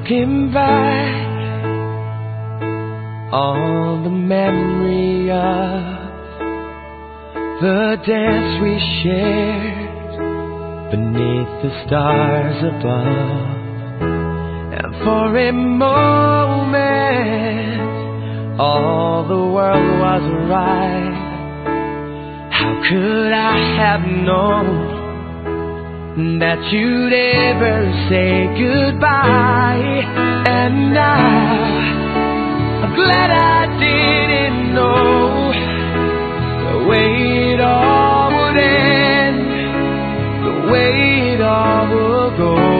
Looking back on the memory of the dance we shared beneath the stars above, and for a moment all the world was right. How could I have known that you'd ever say goodbye? And I'm glad I didn't know the way it all would end, the way it all would go.